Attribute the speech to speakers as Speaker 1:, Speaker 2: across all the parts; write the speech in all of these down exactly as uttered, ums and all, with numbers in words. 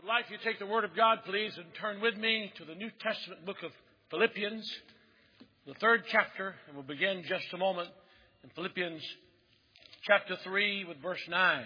Speaker 1: like you to take the Word of God, please, and turn with me to the New Testament book of Philippians, the third chapter, and we'll begin just a moment in Philippians chapter three with verse nine.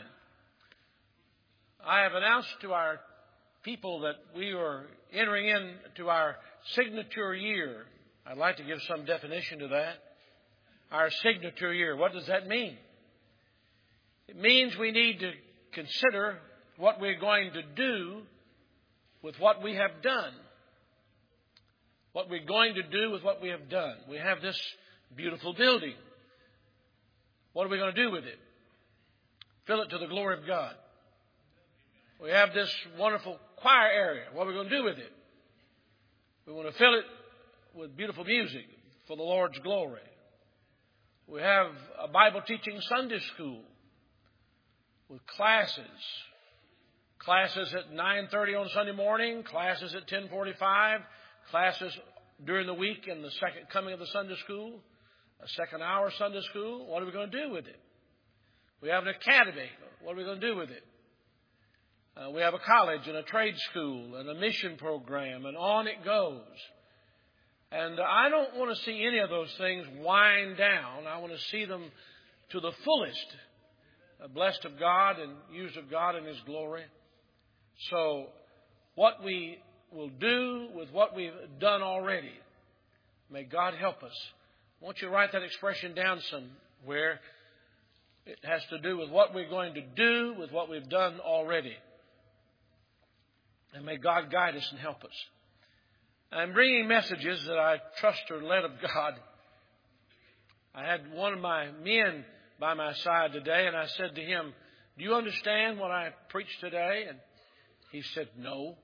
Speaker 1: I have announced to our people that we are entering into our signature year. I'd like to give some definition to that. Our signature year. What does that mean? It means we need to consider what we're going to do with what we have done. What we're going to do with what we have done. We have this beautiful building. What are we going to do with it? Fill it to the glory of God. We have this wonderful choir area. What are we going to do with it? We want to fill it with beautiful music for the Lord's glory. We have a Bible teaching Sunday school with classes. Classes at nine thirty on Sunday morning, classes at ten forty-five, classes during the week in the second coming of the Sunday school, a second hour Sunday school. What are we going to do with it? We have an academy. What are we going to do with it? Uh, we have a college and a trade school and a mission program, and on it goes. And I don't want to see any of those things wind down. I want to see them to the fullest, uh, blessed of God and used of God in His glory. So what we will do with what we've done already, may God help us. I want you to write that expression down somewhere. It has to do with what we're going to do with what we've done already. And may God guide us and help us. I'm bringing messages that I trust are led of God. I had one of my men by my side today, and I said to him, "Do you understand what I preached today?" And he said, "No."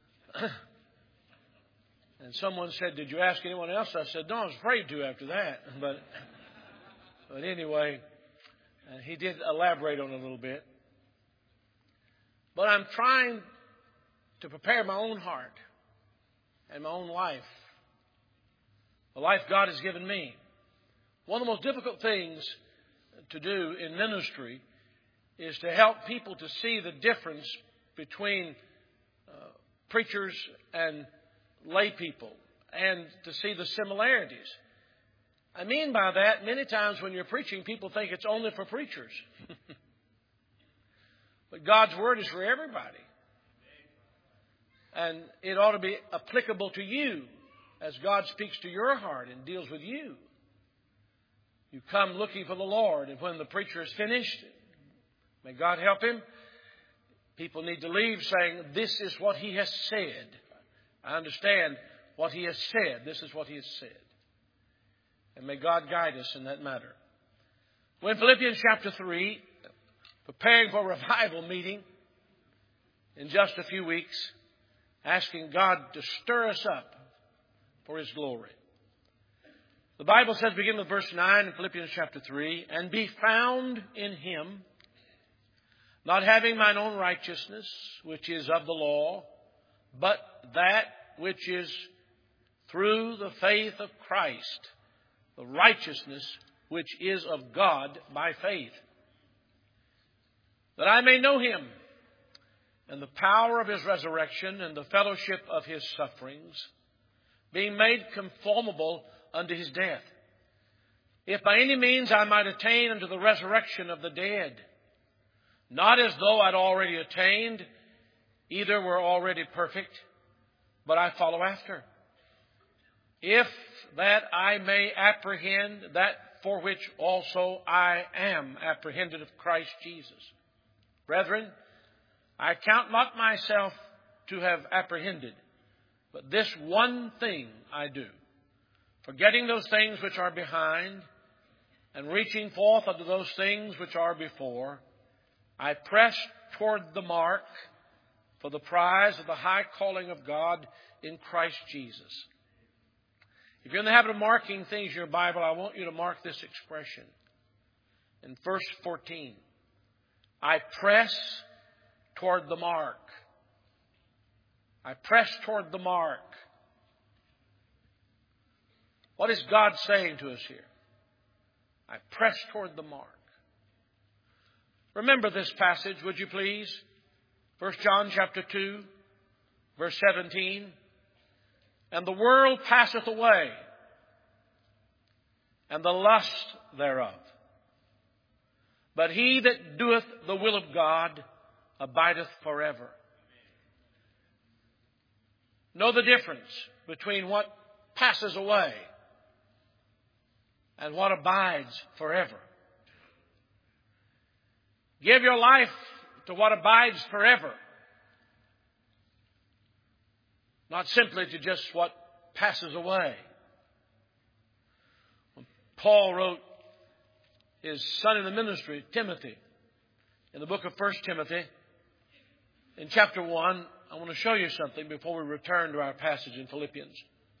Speaker 1: And someone said, "Did you ask anyone else?" I said, "No, I was afraid to after that." But, but anyway, uh, he did elaborate on it a little bit. But I'm trying to prepare my own heart and my own life, the life God has given me. One of the most difficult things to do in ministry is to help people to see the difference between uh, preachers and lay people and to see the similarities. I mean by that, many times when you're preaching, people think it's only for preachers. But God's Word is for everybody. And it ought to be applicable to you as God speaks to your heart and deals with you. You come looking for the Lord, and when the preacher is finished, may God help him, people need to leave saying, "This is what he has said. I understand what he has said. This is what he has said." And may God guide us in that matter. We're in Philippians chapter three, preparing for a revival meeting in just a few weeks, asking God to stir us up for His glory. The Bible says, begin with verse nine in Philippians chapter three, "And be found in Him, not having mine own righteousness, which is of the law, but that which is through the faith of Christ, the righteousness which is of God by faith, that I may know Him, and the power of His resurrection, and the fellowship of His sufferings, being made conformable unto His death, if by any means I might attain unto the resurrection of the dead, not as though I'd already attained, either were already perfect, but I follow after, if that I may apprehend that for which also I am apprehended of Christ Jesus. Brethren, I count not myself to have apprehended, but this one thing I do, forgetting those things which are behind, and reaching forth unto those things which are before, I press toward the mark for the prize of the high calling of God in Christ Jesus." If you're in the habit of marking things in your Bible, I want you to mark this expression. In verse fourteen, I press toward the mark. I press toward the mark. What is God saying to us here? I press toward the mark. Remember this passage, would you please? First John chapter two, Verse seventeen, and the world passeth away, and the lust thereof. But he that doeth the will of God abideth forever. Know the difference between what passes away and what abides forever. Give your life to what abides forever, not simply to just what passes away. When Paul wrote his son in the ministry, Timothy, in the book of First Timothy, in chapter one, I want to show you something before we return to our passage in Philippians.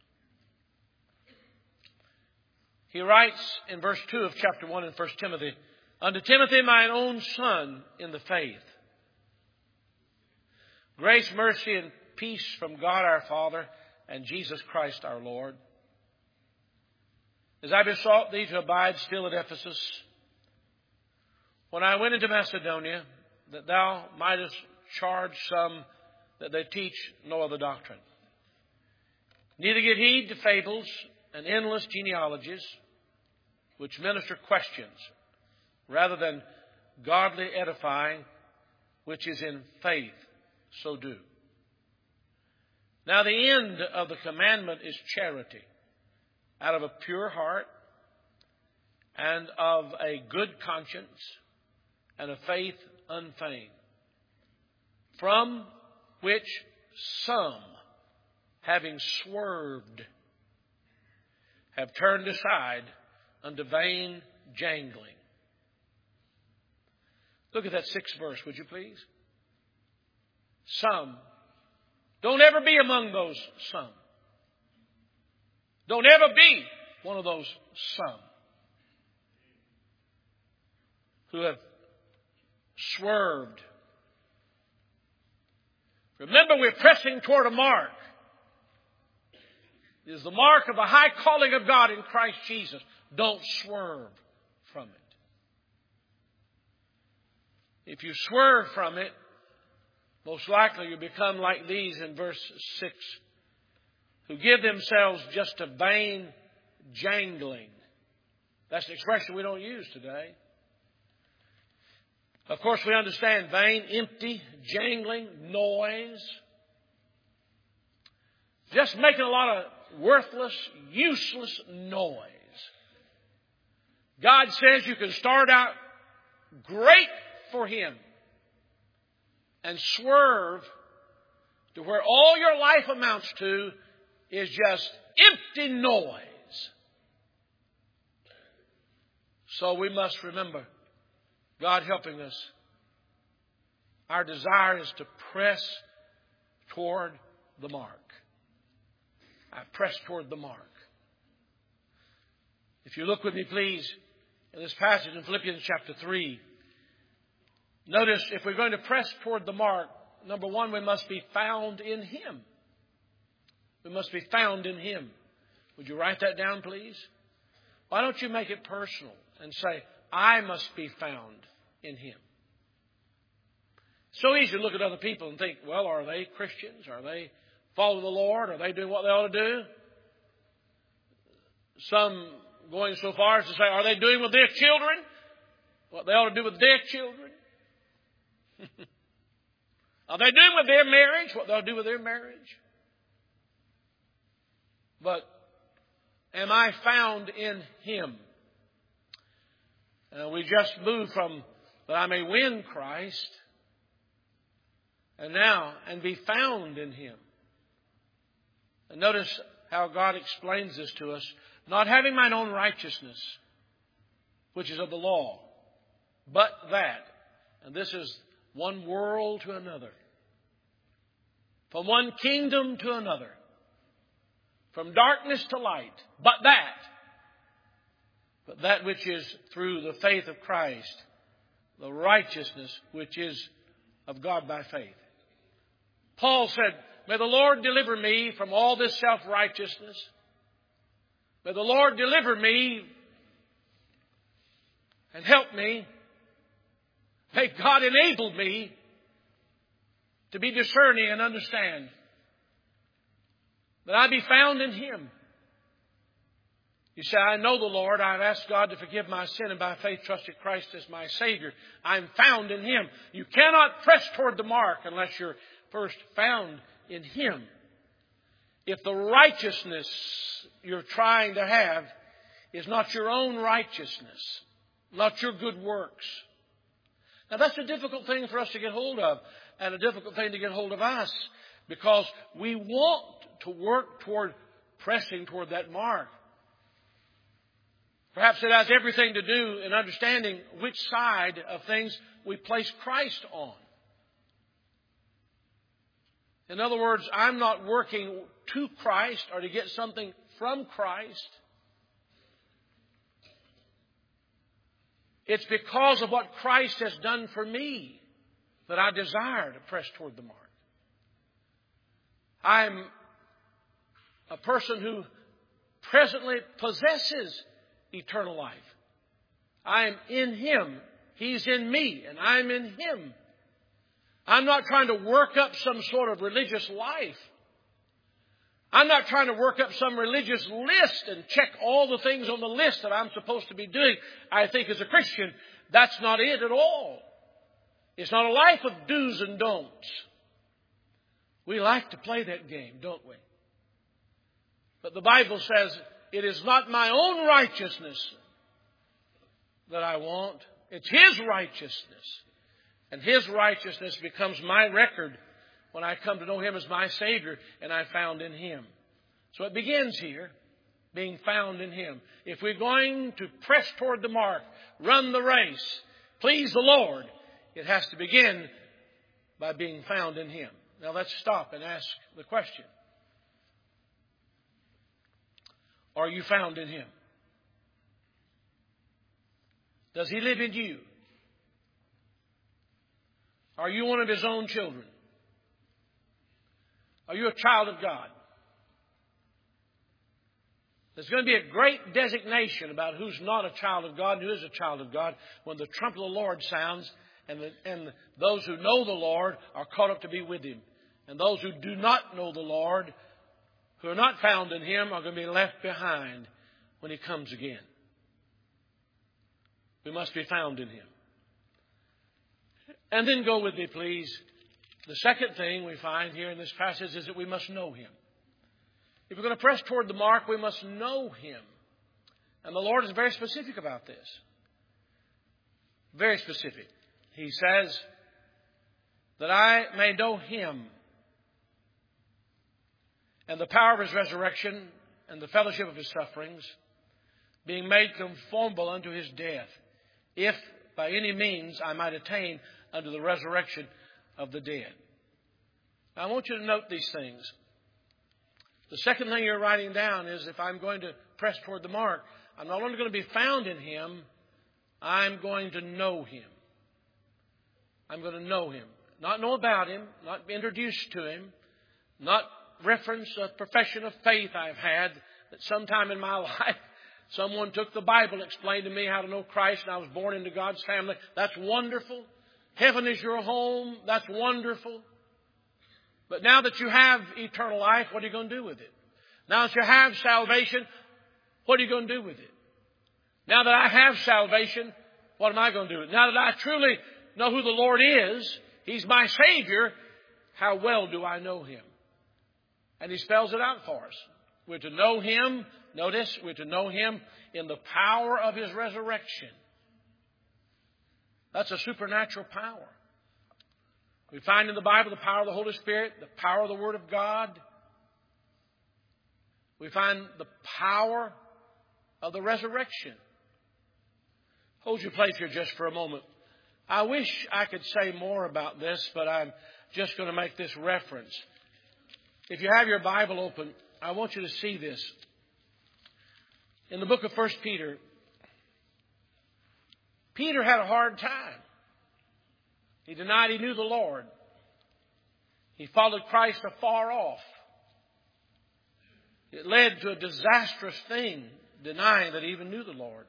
Speaker 1: He writes in verse two of chapter one in First Timothy, unto Timothy, mine own son in the faith. Grace, mercy, and peace from God our Father and Jesus Christ our Lord. As I besought thee to abide still at Ephesus, when I went into Macedonia, that thou mightest charge some that they teach no other doctrine. Neither give heed to fables and endless genealogies, which minister questions, rather than godly edifying, which is in faith, so do. Now the end of the commandment is charity, out of a pure heart, and of a good conscience, and a faith unfeigned, from which some, having swerved, have turned aside unto vain jangling. Look at that sixth verse, would you please? Some. Don't ever be among those some. Don't ever be one of those some who have swerved. Remember, we're pressing toward a mark. It is the mark of the high calling of God in Christ Jesus. Don't swerve from it. If you swerve from it, most likely you become like these in verse six, who give themselves just to vain jangling. That's an expression we don't use today. Of course, we understand vain, empty, jangling, noise. Just making a lot of worthless, useless noise. God says you can start out great for Him and swerve to where all your life amounts to is just empty noise. So we must remember, God helping us, our desire is to press toward the mark. I press toward the mark. If you look with me, please, in this passage in Philippians chapter three, notice if we're going to press toward the mark, number one, we must be found in Him. We must be found in Him. Would you write that down, please? Why don't you make it personal and say, I must be found in Him. So easy to look at other people and think, well, are they Christians? Are they following the Lord? Are they doing what they ought to do? Some going so far as to say, are they doing with their children what they ought to do with their children? Are they doing with their marriage what they'll do with their marriage? But am I found in Him? Uh, we just moved from that I may win Christ, and now, and be found in Him. And notice how God explains this to us. Not having mine own righteousness, which is of the law, but that, and this is one world to another, from one kingdom to another, from darkness to light, but that, but that which is through the faith of Christ, the righteousness which is of God by faith. Paul said, may the Lord deliver me from all this self-righteousness. May the Lord deliver me and help me. May God enable me to be discerning and understand That I be found in Him. You say, I know the Lord. I've asked God to forgive my sin and by faith trusted Christ as my Savior. I'm found in Him. You cannot press toward the mark unless you're first found in Him. If the righteousness you're trying to have is not your own righteousness, not your good works. Now that's a difficult thing for us to get hold of, and a difficult thing to get hold of us, because we want to work toward pressing toward that mark. Perhaps it has everything to do in understanding which side of things we place Christ on. In other words, I'm not working to Christ or to get something from Christ. It's because of what Christ has done for me that I desire to press toward the mark. I'm a person who presently possesses eternal life. I am in Him. He's in me, and I'm in Him. I'm not trying to work up some sort of religious life. I'm not trying to work up some religious list and check all the things on the list that I'm supposed to be doing. I think as a Christian, that's not it at all. It's not a life of do's and don'ts. We like to play that game, don't we? But the Bible says, it is not my own righteousness that I want. It's His righteousness. And His righteousness becomes my record when I come to know Him as my Savior and I'm found in Him. So it begins here, being found in Him. If we're going to press toward the mark, run the race, please the Lord, it has to begin by being found in Him. Now let's stop and ask the question. Are you found in Him? Does He live in you? Are you one of His own children? Are you a child of God? There's going to be a great designation about who's not a child of God and who is a child of God when the trumpet of the Lord sounds and, the, and those who know the Lord are caught up to be with Him. And those who do not know the Lord, who are not found in Him, are going to be left behind when He comes again. We must be found in Him. And then go with me, please. The second thing we find here in this passage is that we must know Him. If we're going to press toward the mark, we must know Him. And the Lord is very specific about this. Very specific. He says, that I may know Him and the power of His resurrection and the fellowship of His sufferings, being made conformable unto His death, if by any means I might attain unto the resurrection of the dead. Now, I want you to note these things. The second thing you're writing down is, if I'm going to press toward the mark, I'm not only going to be found in Him, I'm going to know Him. I'm going to know Him. Not know about Him, not be introduced to Him, not reference a profession of faith I've had that sometime in my life someone took the Bible and explained to me how to know Christ and I was born into God's family. That's wonderful. Heaven is your home. That's wonderful. But now that you have eternal life, what are you going to do with it? Now that you have salvation, what are you going to do with it? Now that I have salvation, what am I going to do with it? Now that I truly know who the Lord is, He's my Savior, how well do I know Him? And He spells it out for us. We're to know Him, notice, we're to know Him in the power of His resurrection. That's a supernatural power. We find in the Bible the power of the Holy Spirit, the power of the Word of God. We find the power of the resurrection. Hold your place here just for a moment. I wish I could say more about this, but I'm just going to make this reference. If you have your Bible open, I want you to see this. In the book of First Peter, Peter had a hard time. He denied he knew the Lord. He followed Christ afar off. It led to a disastrous thing, denying that he even knew the Lord.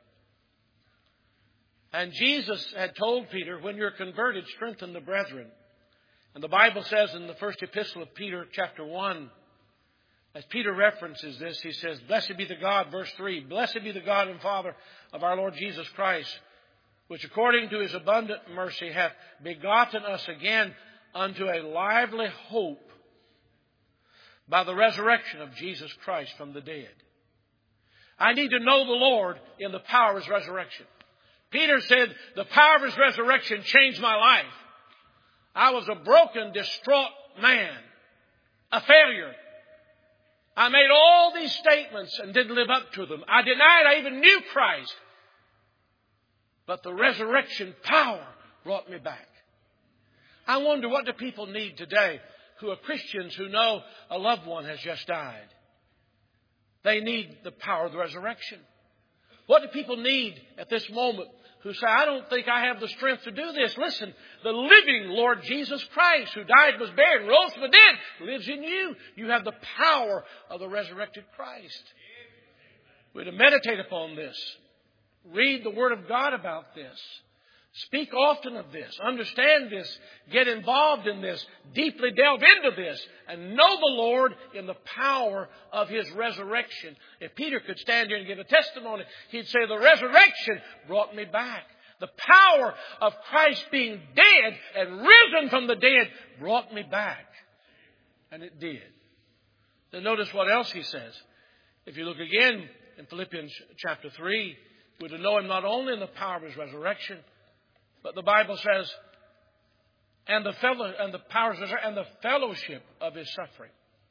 Speaker 1: And Jesus had told Peter, when you're converted, strengthen the brethren. And the Bible says in the first epistle of Peter, chapter one, As Peter references this, he says, blessed be the God, verse three, blessed be the God and Father of our Lord Jesus Christ, which according to His abundant mercy hath begotten us again unto a lively hope by the resurrection of Jesus Christ from the dead. I need to know the Lord in the power of His resurrection. Peter said, the power of His resurrection changed my life. I was a broken, distraught man, a failure. I made all these statements and didn't live up to them. I denied I even knew Christ. But the resurrection power brought me back. I wonder, what do people need today who are Christians who know a loved one has just died? They need the power of the resurrection. What do people need at this moment who say, I don't think I have the strength to do this? Listen, the living Lord Jesus Christ, who died, was buried, and rose from the dead, lives in you. You have the power of the resurrected Christ. We're to meditate upon this. Read the Word of God about this. Speak often of this. Understand this. Get involved in this. Deeply delve into this. And know the Lord in the power of His resurrection. If Peter could stand here and give a testimony, he'd say, the resurrection brought me back. The power of Christ being dead and risen from the dead brought me back. And it did. Then notice what else he says. If you look again in Philippians chapter three, we're to know Him not only in the power of His resurrection, but the Bible says, and the fellow and the powers and the fellowship of His suffering.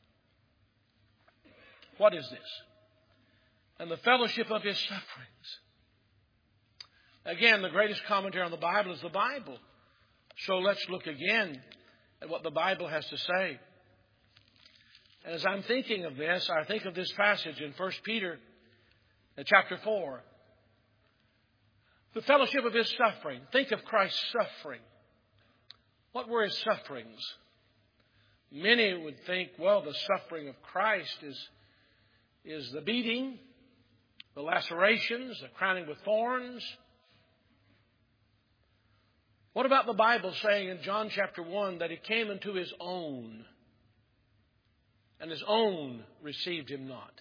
Speaker 1: What is this? And the fellowship of His sufferings. Again, the greatest commentary on the Bible is the Bible. So let's look again at what the Bible has to say. And as I'm thinking of this, I think of this passage in First Peter chapter four. The fellowship of His suffering. Think of Christ's suffering. What were His sufferings? Many would think, well, the suffering of Christ is, is the beating, the lacerations, the crowning with thorns. What about the Bible saying in John chapter one that He came unto His own, and His own received Him not?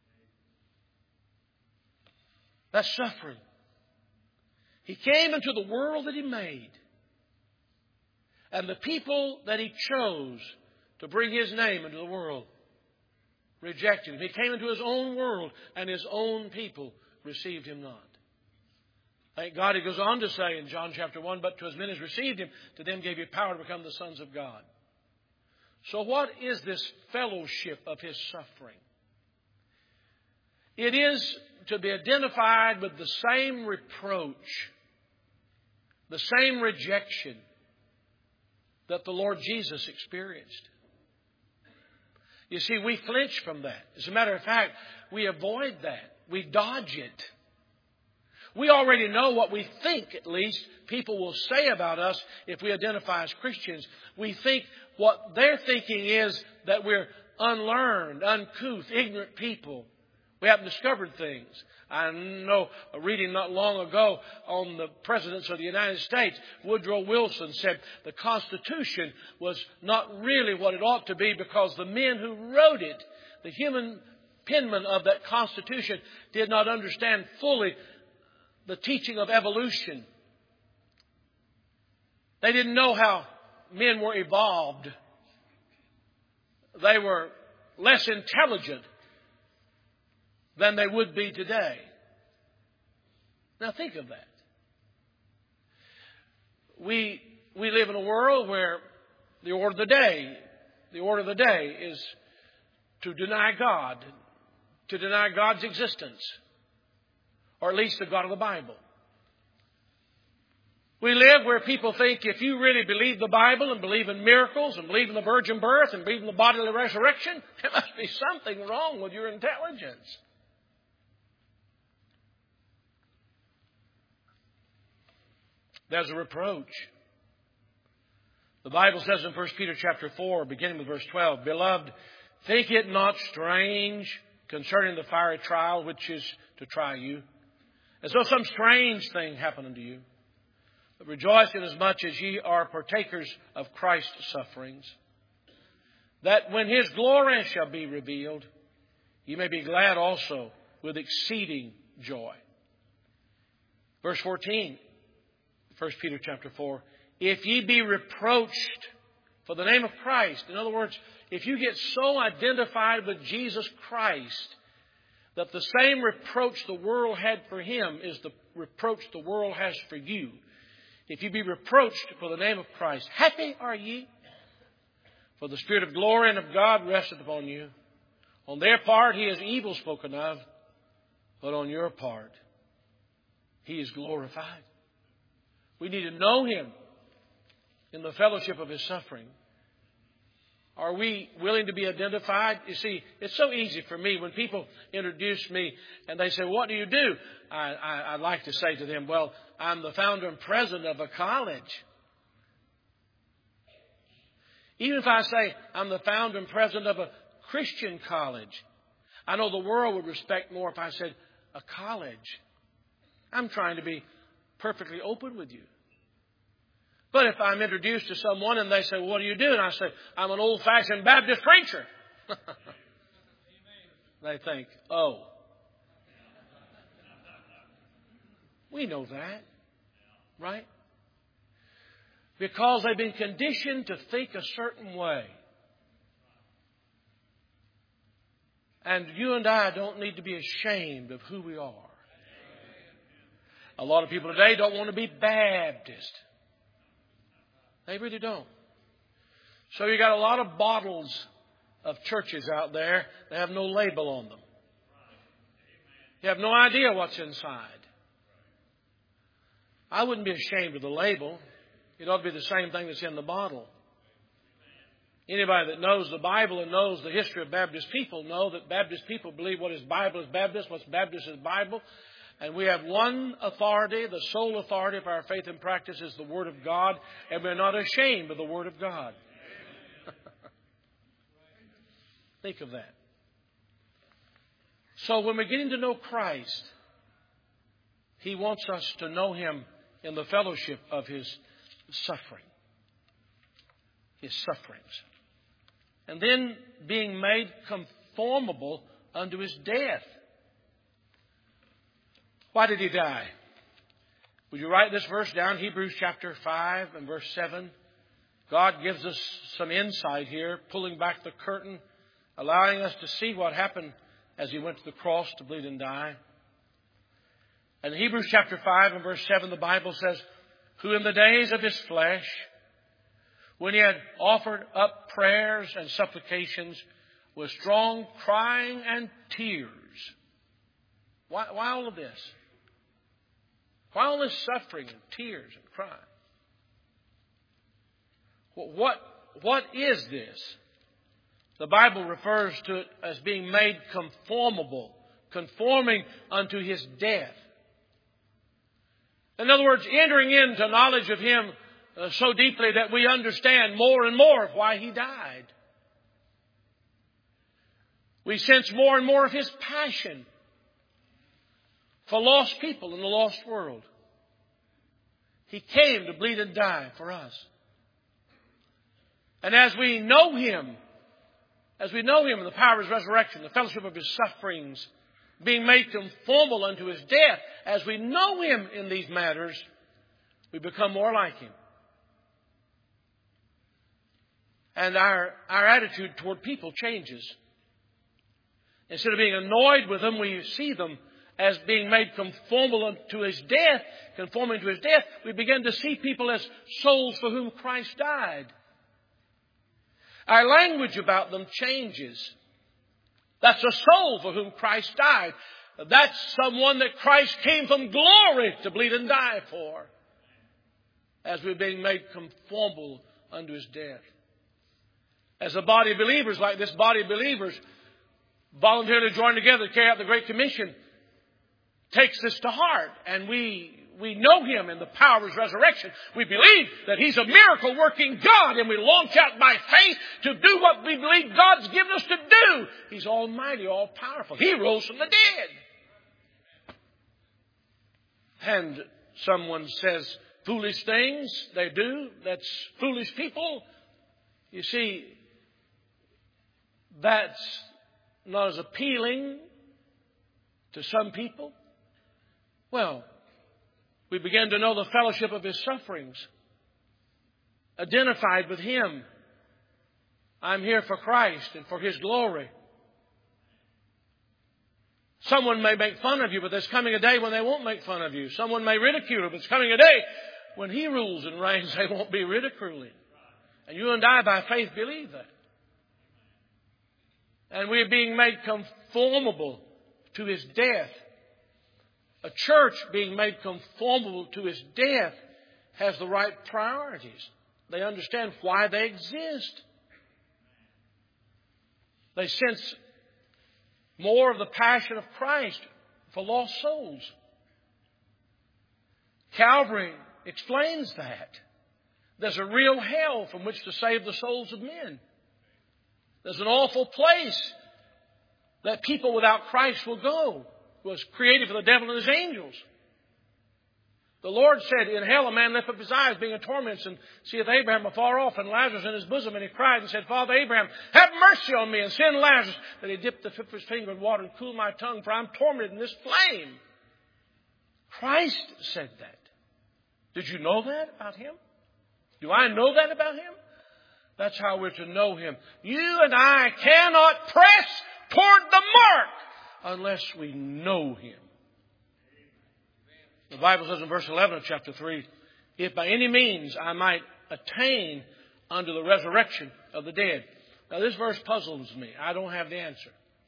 Speaker 1: That's suffering. He came into the world that He made. And the people that He chose to bring His name into the world rejected Him. He came into His own world, and His own people received Him not. Thank God, He goes on to say in John chapter one, but to as many as received Him, to them gave He power to become the sons of God. So what is this fellowship of His suffering? It is to be identified with the same reproach, the same rejection that the Lord Jesus experienced. You see, we flinch from that. As a matter of fact, we avoid that. We dodge it. We already know what we think, at least, people will say about us if we identify as Christians. We think what they're thinking is that we're unlearned, uncouth, ignorant people. We haven't discovered things. I know, reading not long ago on the presidents of the United States, Woodrow Wilson said the Constitution was not really what it ought to be because the men who wrote it, the human penmen of that Constitution, did not understand fully the teaching of evolution. They didn't know how men were evolved. They were less intelligent than they would be today. Now think of that. We we live in a world where the order of the day, the order of the day is to deny God, to deny God's existence, or at least the God of the Bible. We live where people think if you really believe the Bible and believe in miracles and believe in the virgin birth and believe in the bodily resurrection, there must be something wrong with your intelligence. There's a reproach. The Bible says in First Peter chapter four, beginning with verse twelve, Beloved, think it not strange concerning the fiery trial which is to try you, as though some strange thing happened unto you. But rejoice inasmuch as ye are partakers of Christ's sufferings, that when His glory shall be revealed, ye may be glad also with exceeding joy. Verse fourteen, First Peter chapter four. If ye be reproached for the name of Christ. In other words, if you get so identified with Jesus Christ that the same reproach the world had for Him is the reproach the world has for you. If you be reproached for the name of Christ, happy are ye, for the Spirit of glory and of God resteth upon you. On their part He is evil spoken of, but on your part He is glorified. We need to know Him in the fellowship of His suffering. Are we willing to be identified? You see, it's so easy for me when people introduce me and they say, what do you do? I, I, I like to say to them, well, I'm the founder and president of a college. Even if I say I'm the founder and president of a Christian college, I know the world would respect more if I said a college. I'm trying to be perfectly open with you. But if I'm introduced to someone and they say, well, what do you do? And I say, I'm an old-fashioned Baptist preacher. They think, oh. We know that, right? Because they've been conditioned to think a certain way. And you and I don't need to be ashamed of who we are. A lot of people today don't want to be Baptist. They really don't. So you got a lot of bottles of churches out there that have no label on them. You have no idea what's inside. I wouldn't be ashamed of the label. It ought to be the same thing that's in the bottle. Anybody that knows the Bible and knows the history of Baptist people know that Baptist people believe what is Bible is Baptist, what's Baptist is Bible. And we have one authority, the sole authority of our faith and practice is the Word of God. And we're not ashamed of the Word of God. Think of that. So when we're getting to know Christ, He wants us to know Him in the fellowship of His suffering. His sufferings. And then being made conformable unto His death. Why did He die? Would you write this verse down? Hebrews chapter five and verse seven. God gives us some insight here, pulling back the curtain, allowing us to see what happened as He went to the cross to bleed and die. And in Hebrews chapter five and verse seven, the Bible says, who in the days of His flesh, when He had offered up prayers and supplications with strong crying and tears. Why, why all of this? Why all this suffering and tears and crying? What, what is this? The Bible refers to it as being made conformable, conforming unto His death. In other words, entering into knowledge of Him uh, so deeply that we understand more and more of why He died. We sense more and more of His passion for lost people in the lost world. He came to bleed and die for us. And as we know Him, as we know Him in the power of His resurrection, the fellowship of His sufferings, being made conformable unto His death, as we know Him in these matters, we become more like Him. And our, our attitude toward people changes. Instead of being annoyed with them, we see them as being made conformable to His death, conforming to His death. We begin to see people as souls for whom Christ died. Our language about them changes. That's a soul for whom Christ died. That's someone that Christ came from glory to bleed and die for. As we're being made conformable unto His death. As a body of believers, like this body of believers, voluntarily joined together to carry out the Great Commission, takes this to heart, and we we know Him in the power of His resurrection. We believe that He's a miracle-working God, and we launch out by faith to do what we believe God's given us to do. He's almighty, all-powerful. He rose from the dead. And someone says foolish things. They do. That's foolish people. You see, that's not as appealing to some people? Well, we begin to know the fellowship of His sufferings, identified with Him. I'm here for Christ and for His glory. Someone may make fun of you, but there's coming a day when they won't make fun of you. Someone may ridicule you, but there's coming a day when He rules and reigns, they won't be ridiculing. And you and I, by faith, believe that. And we're being made conformable to His death. A church being made conformable to His death has the right priorities. They understand why they exist. They sense more of the passion of Christ for lost souls. Calvary explains that. There's a real hell from which to save the souls of men. There's an awful place that people without Christ will go. It was created for the devil and his angels. The Lord said, in hell a man lift up his eyes, being in torments, and seeth Abraham afar off, and Lazarus in his bosom. And he cried and said, Father Abraham, have mercy on me, and send Lazarus, that he dip the tip of his finger in water and cool my tongue, for I'm tormented in this flame. Christ said that. Did you know that about Him? Do I know that about Him? That's how we're to know Him. You and I cannot press toward the mark unless we know Him. The Bible says in verse eleven of chapter three, if by any means I might attain unto the resurrection of the dead. Now this verse puzzles me. I don't have the answer.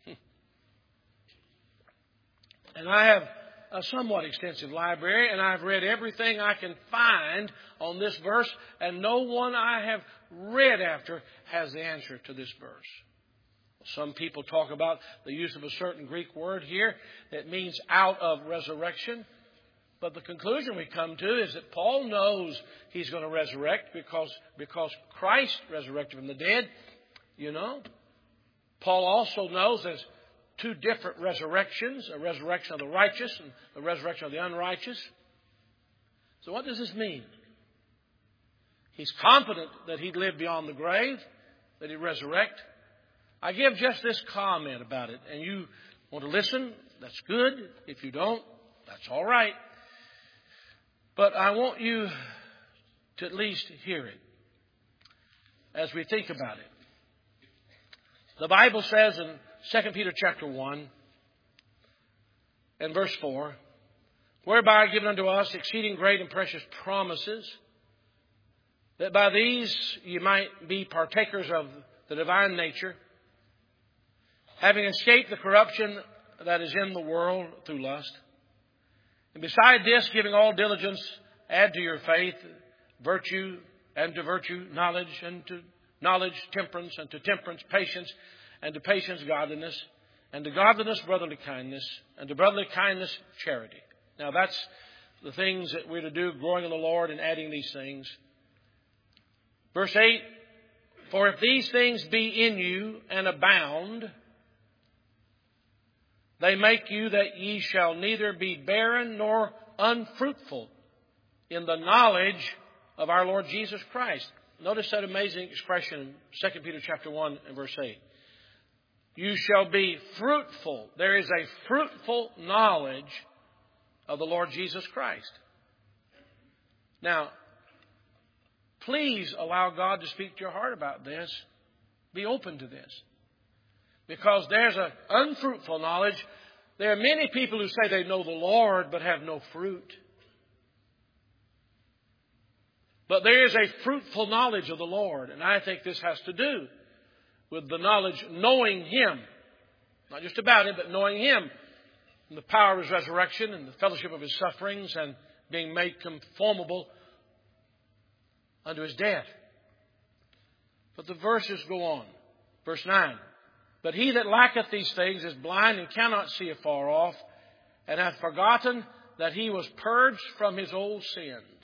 Speaker 1: And I have a somewhat extensive library, and I've read everything I can find on this verse, and no one I have read after has the answer to this verse. Some people talk about the use of a certain Greek word here that means out of resurrection. But the conclusion we come to is that Paul knows he's going to resurrect because, because Christ resurrected from the dead. You know, Paul also knows there's two different resurrections, a resurrection of the righteous and the resurrection of the unrighteous. So what does this mean? He's confident that he'd live beyond the grave, that he'd resurrect. I give just this comment about it, and you want to listen, that's good. If you don't, that's all right. But I want you to at least hear it as we think about it. The Bible says in Second Peter chapter one and verse four, whereby are given unto us exceeding great and precious promises, that by these you might be partakers of the divine nature, having escaped the corruption that is in the world through lust. And beside this, giving all diligence, add to your faith virtue, and to virtue knowledge, and to knowledge temperance, and to temperance patience, and to patience godliness, and to godliness brotherly kindness, and to brotherly kindness charity. Now that's the things that we're to do, growing in the Lord and adding these things. Verse eight, for if these things be in you and abound, they make you that ye shall neither be barren nor unfruitful in the knowledge of our Lord Jesus Christ. Notice that amazing expression in Second Peter chapter one and verse eight. You shall be fruitful. There is a fruitful knowledge of the Lord Jesus Christ. Now, please allow God to speak to your heart about this. Be open to this. Because there's an unfruitful knowledge. There are many people who say they know the Lord but have no fruit. But there is a fruitful knowledge of the Lord. And I think this has to do with the knowledge, knowing Him. Not just about Him, but knowing Him. And the power of His resurrection and the fellowship of His sufferings and being made conformable unto His death. But the verses go on. Verse nine. But he that lacketh these things is blind and cannot see afar off, and hath forgotten that he was purged from his old sins.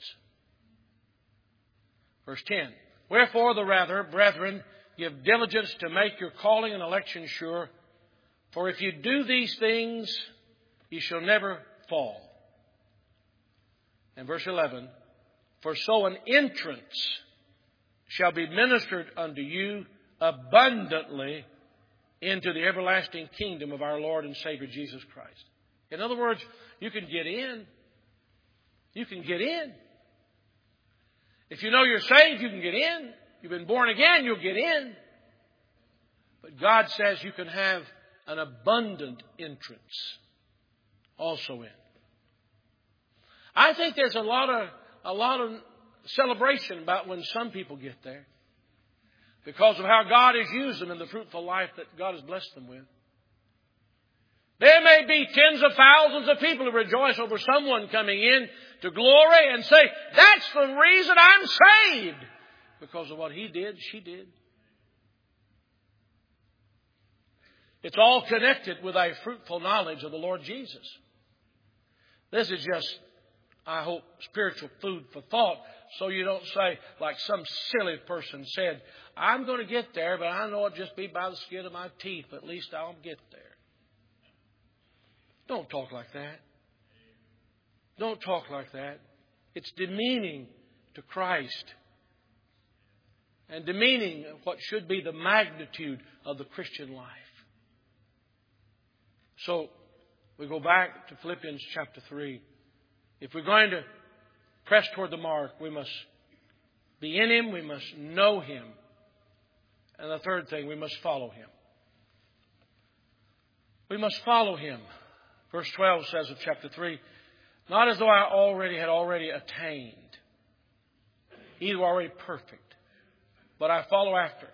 Speaker 1: Verse ten. Wherefore the rather, brethren, give diligence to make your calling and election sure. For if you do these things, ye shall never fall. And verse eleven. For so an entrance shall be ministered unto you abundantly into the everlasting kingdom of our Lord and Savior Jesus Christ. In other words, you can get in. You can get in. If you know you're saved, you can get in. You've been born again, you'll get in. But God says you can have an abundant entrance also in. I think there's a lot of a lot of celebration about when some people get there, because of how God has used them in the fruitful life that God has blessed them with. There may be tens of thousands of people who rejoice over someone coming in to glory and say, that's the reason I'm saved, because of what he did, she did. It's all connected with a fruitful knowledge of the Lord Jesus. This is just, I hope, spiritual food for thought, so you don't say, like some silly person said, I'm going to get there, but I know it'll just be by the skin of my teeth. At least I'll get there. Don't talk like that. Don't talk like that. It's demeaning to Christ and demeaning what should be the magnitude of the Christian life. So we go back to Philippians chapter three. If we're going to press toward the mark, we must be in Him, we must know Him. And the third thing, we must follow Him. We must follow Him. Verse twelve says of chapter three, not as though I already had already attained, either already perfect, but I follow after,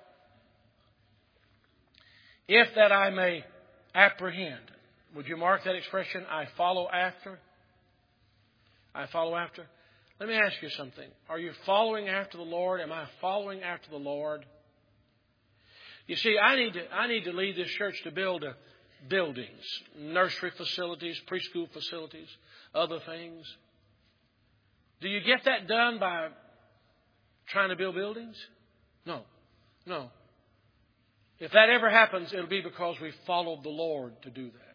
Speaker 1: if that I may apprehend. Would you mark that expression? I follow after. I follow after. Let me ask you something. Are you following after the Lord? Am I following after the Lord? You see, I need to, I need to lead this church to build a buildings, nursery facilities, preschool facilities, other things. Do you get that done by trying to build buildings? No. No. If that ever happens, it'll be because we followed the Lord to do that.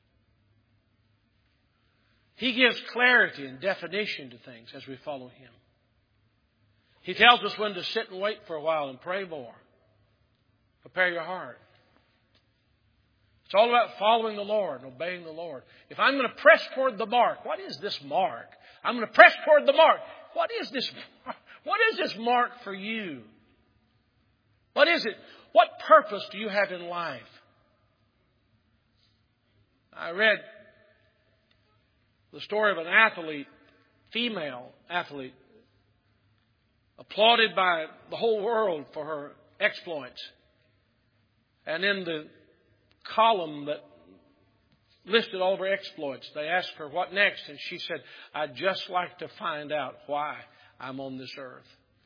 Speaker 1: He gives clarity and definition to things as we follow Him. He tells us when to sit and wait for a while and pray more. Prepare your heart. It's all about following the Lord and obeying the Lord. If I'm going to press toward the mark, what is this mark? I'm going to press toward the mark. What is this mark? What is this mark for you? What is it? What purpose do you have in life? I read the story of an athlete, female athlete, applauded by the whole world for her exploits. And in the column that listed all of her exploits, they asked her, what next? And she said, I'd just like to find out why I'm on this earth.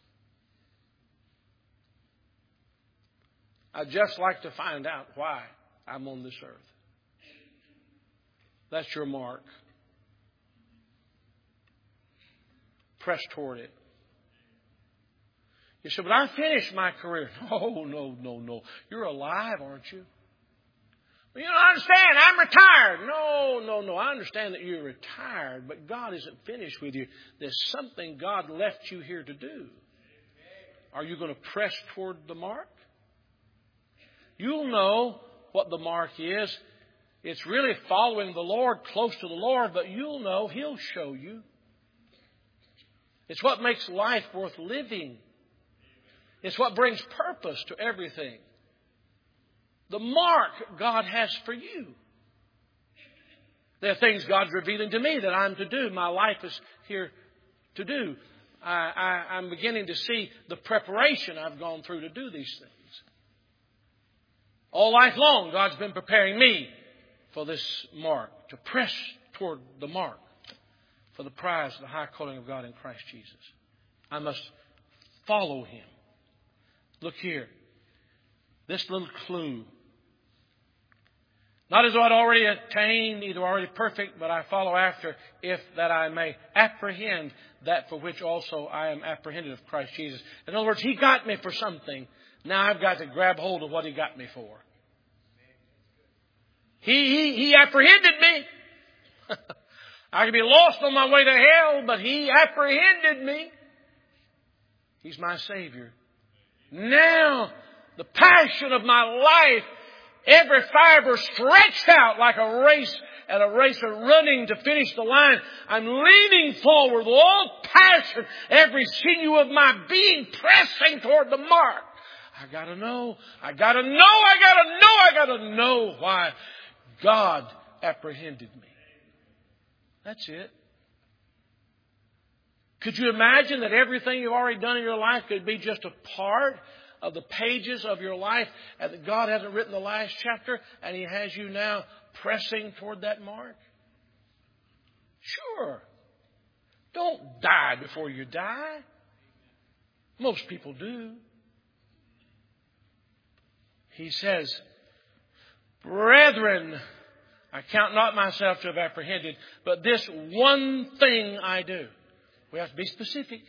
Speaker 1: I'd just like to find out why I'm on this earth. That's your mark. Press toward it. You said, but I finished my career. No, no, no, no. You're alive, aren't you? Well, you don't understand. I'm retired. No, no, no. I understand that you're retired, but God isn't finished with you. There's something God left you here to do. Are you going to press toward the mark? You'll know what the mark is. It's really following the Lord, close to the Lord, but you'll know He'll show you. It's what makes life worth living. It's what brings purpose to everything. The mark God has for you. There are things God's revealing to me that I'm to do. My life is here to do. I, I, I'm beginning to see the preparation I've gone through to do these things. All life long, God's been preparing me for this mark, to press toward the mark for the prize of the high calling of God in Christ Jesus. I must follow Him. Look here. This little clue. Not as though I'd already attained, either already perfect, but I follow after, if that I may apprehend that for which also I am apprehended of Christ Jesus. In other words, He got me for something. Now I've got to grab hold of what He got me for. He, he, he apprehended me. I could be lost on my way to hell, but He apprehended me. He's my Savior. Now, the passion of my life Every fiber stretched out like a race and a racer running to finish the line. I'm leaning forward with all passion, every sinew of my being pressing toward the mark. I gotta know, I gotta know, I gotta know, I gotta know why God apprehended me. That's it. Could you imagine that everything you've already done in your life could be just a part of the pages of your life, and that God hasn't written the last chapter and He has you now pressing toward that mark? Sure. Don't die before you die. Most people do. He says, brethren, I count not myself to have apprehended, but this one thing I do. We have to be specific.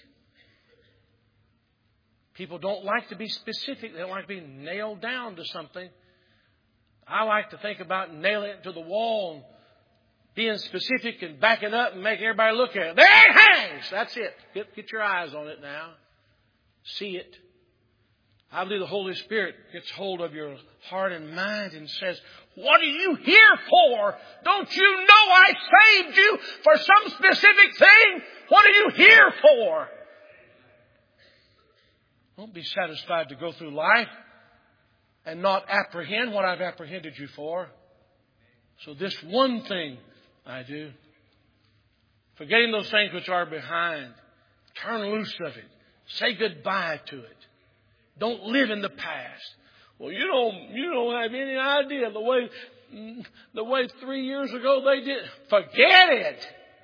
Speaker 1: People don't like to be specific. They don't like to be nailed down to something. I like to think about nailing it to the wall and being specific and backing up and making everybody look at it. There it hangs! That's it. Get, get your eyes on it now. See it. I believe the Holy Spirit gets hold of your heart and mind and says, what are you here for? Don't you know I saved you for some specific thing? What are you here for? Don't be satisfied to go through life and not apprehend what I've apprehended you for. So this one thing I do, forgetting those things which are behind, turn loose of it. Say goodbye to it. Don't live in the past. Well, you don't, you don't have any idea the way, the way three years ago they did. Forget it.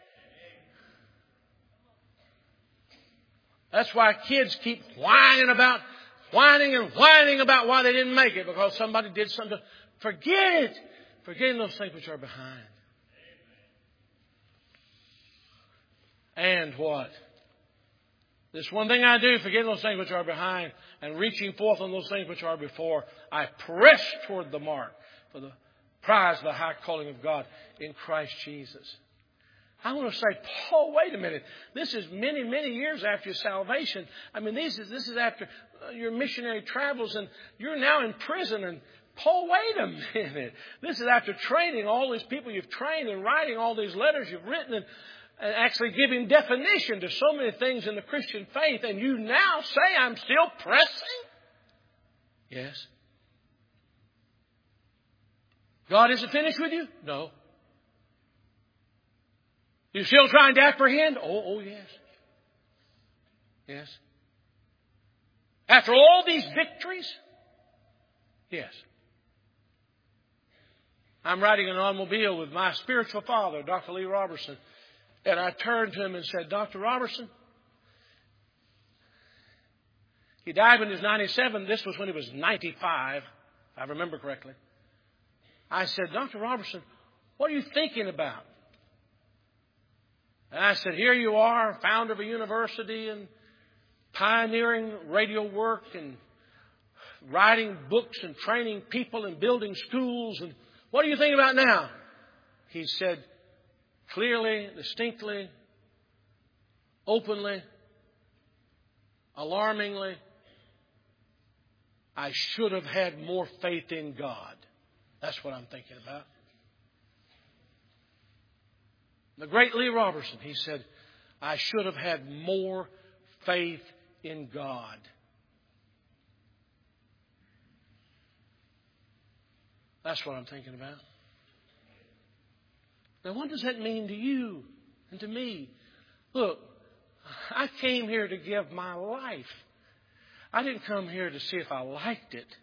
Speaker 1: That's why kids keep whining about, whining and whining about why they didn't make it, because somebody did something. Forget it. Forgetting those things which are behind. And what? This one thing I do, forgetting those things which are behind and reaching forth on those things which are before, I press toward the mark for the prize of the high calling of God in Christ Jesus. I want to say, Paul, wait a minute. This is many, many years after your salvation. I mean, this is, this is after your missionary travels, and you're now in prison. And Paul, wait a minute. This is after training all these people you've trained and writing all these letters you've written and, and actually giving definition to so many things in the Christian faith. And you now say, I'm still pressing? Yes. God isn't finished with you? No. You still trying to apprehend? Oh, oh, yes. Yes. After all these victories? Yes. I'm riding in an automobile with my spiritual father, Doctor Lee Robertson, and I turned to him and said, Doctor Robertson, he died when he was ninety-seven. This was when he was ninety-five, if I remember correctly. I said, Doctor Robertson, what are you thinking about? And I said, here you are, founder of a university and pioneering radio work and writing books and training people and building schools. And what do you think about now? He said, clearly, distinctly, openly, alarmingly, I should have had more faith in God. That's what I'm thinking about. The great Lee Robertson, he said, I should have had more faith in God. That's what I'm thinking about. Now, what does that mean to you and to me? Look, I came here to give my life. I didn't come here to see if I liked it.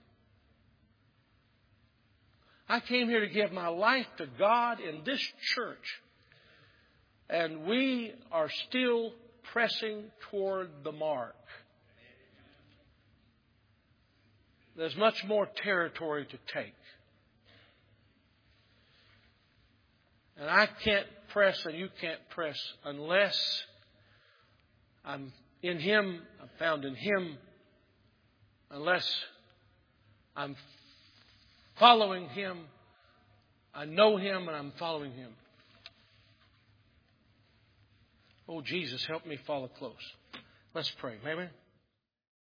Speaker 1: I came here to give my life to God in this church. And we are still pressing toward the mark. There's much more territory to take. And I can't press and you can't press unless I'm in Him, I'm found in Him, unless I'm following Him, I know Him and I'm following Him. Oh, Jesus, help me follow close. Let's pray. May we?